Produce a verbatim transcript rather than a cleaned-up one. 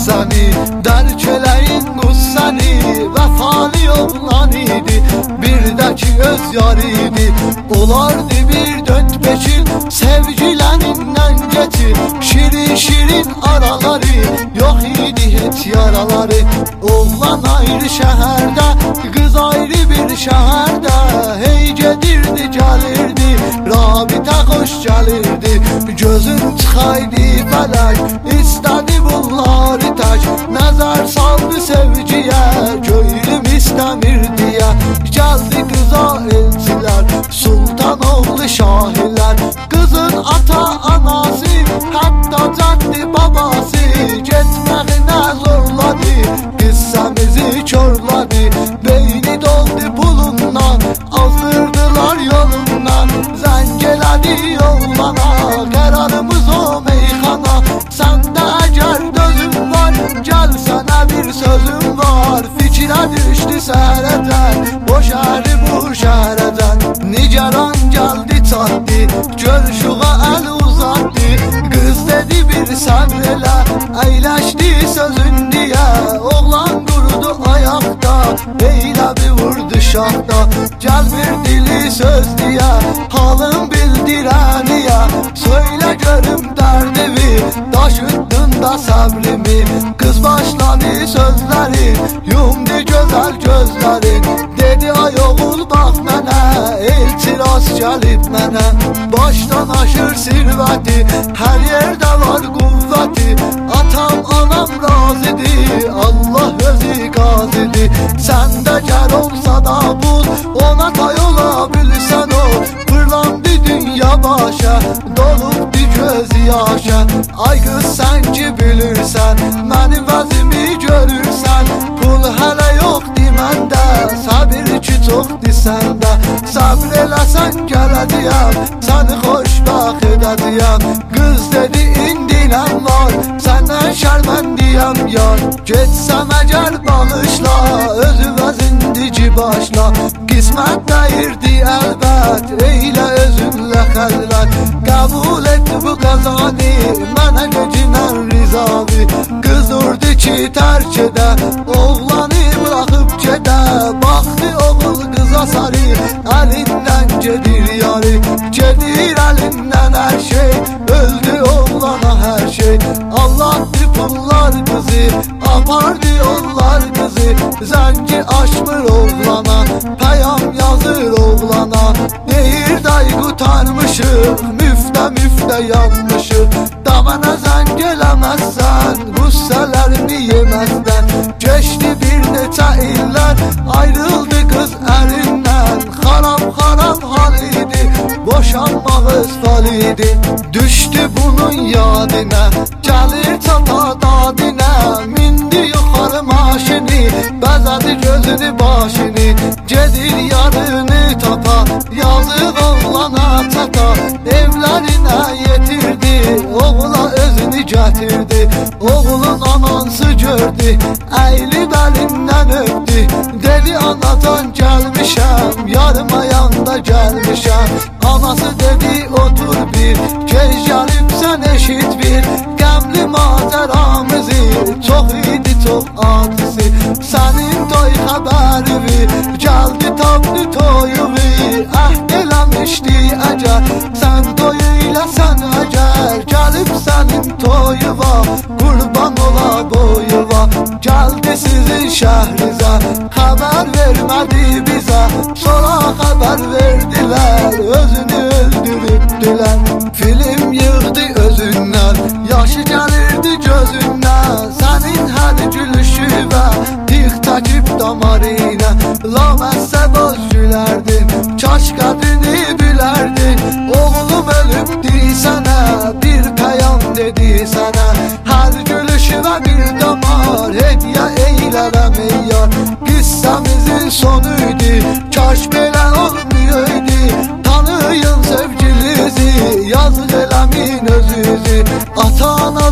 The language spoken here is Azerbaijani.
qıssəni, dərk eləyin qıssəni. Vəfalı oğlan idi, bir də ki öz yar idi. Olardı bir dörd beş il sevgilərindən geçir. Şirin şirin araları, yox idi heç yaraları. Oğlan ayrı şəhərdə, qız ayrı bir şəhərdə. Hey gedirdi gəlirdi, rabitə xoş gəlirdi. Gözün çıxaydı fələk, istədi bunları tək. Nəzər saldı sevgiyə, köylüm istəmir deyə. Gəldi qıza elçilər, sultan oğlu şahilər. Qızın ata anası, hətta cəddi babası getməğinə zorladı, qıssəmizi körladı. Beyni doldu pulundan, azdırdılar yolundan. Zəng elədi oğlana, qərarımız o meyxana. Səndə əgər dözüm var, gəl sənə bir sözüm var. Fikrə düşdü səhərəcən, o şəhəri bu şəhərəcən. Nigaran gəldi çatdı, görüşüğə əl uzatdı. Qız dedi bir səbr elə, əyləşdi sözün deyə. Oğlan qurudu ayaqda, eylə bir vurdu şahda. Gəl bir dili söz deyə, halım bildirəniyə. Söylə görüm dərdimi, daşıttın da səbrimi. Qız başladı sözləri, yumdu gözəl gözləri. Dedi ay oğul bax mənə, elçi rast gəlib mənə. Başdan aşır sirvəti, hər yerdə var quvvəti. Atam anam razıdır, Allah özü qazidir. Səndə gər olsa da bul, ona tay ola bilsən o. Fırlandı dünya başa, dolubdu gözü yaşa. Ay qız sən ki bilirsən, mənim vəzimi görürsən. Pul hələ yoxdur məndə, səbir ki çoxdur səndə. Səbr eləsən gələcəyəm, səni xoşbəxt edəcəyəm. Qız dedi indiləm var, səndən şərməndiyəm yar. Getsəm əgər bağışla, özü vəzindir ki başla. Qismət dəyirdi əlbət, eylə özünlə xəlvət. Qəbul et bu qəzanı, mənə göcinən rizavi. Qız durdu ki tərk edə, oğlanı bıraxıb gedə. Baxdı oğul qıza sarı, əlindən gedir yarı. Gedir əlindən hər şey, öldü oğlana hər şey. Allah'tı pullar qızı, apardı yollar qızı. Zəngi açmır oğlana, pəyam yazır oğlana. Deyir day qutarmışıq, müftə müftə yanmışıq. Da mənə zəng eləməzsən, qüssələrimi yeməzdən. Geçdi bir neçə illər, ayrıldı qız əlindən. Xarab xarab hal idi, boşanmaq özfal idi. Düşdü bunun yadına, gəlir çata dadına. Mindi yuxarı maşini, bəzədi gözünü başını. Gedir yarını tapa, yazıq oğlana çata. Evlərinə yetirdi, oğula özünü gətirdi. Oğlun anansı gördü, əyilib əlindən öpdü. Dedi anacan gəlmişəm, yarım ayanda gəlmişəm. Anası dedi otur bir, gec gəlibsən eşit bir. Qəmli macəramızı, çox idi çox acısı. Sənin toy xəbərini, gəldi tapdı toyumu. Əhd eləmişdi əgər, sən toy eləsən əgər. Gəlib sənin toyuva, qurban ola boyuva. Gəldi sizin şəhrizə, xəbər vermədi bizə. Sonra xəbər verdilər, özünü öldürübdülər. Film yığdı özündən, yaşı gəlirdi gözündən. Sənin hər gülüşü və tix çəkib damarına. Laməsə boz gülərdin, kaş qədrini bilərdin. Oğlum ölübdü sənə, bir pəyam dedi sənə. Hər gülüşü və bir damar, hediyə eylərəm ey yar. Qıssəmizin sonuydu, kaş belə olmayaydı. Tanıyın sevgilinizi, yazıq eləmin özünüzü. Ata-ana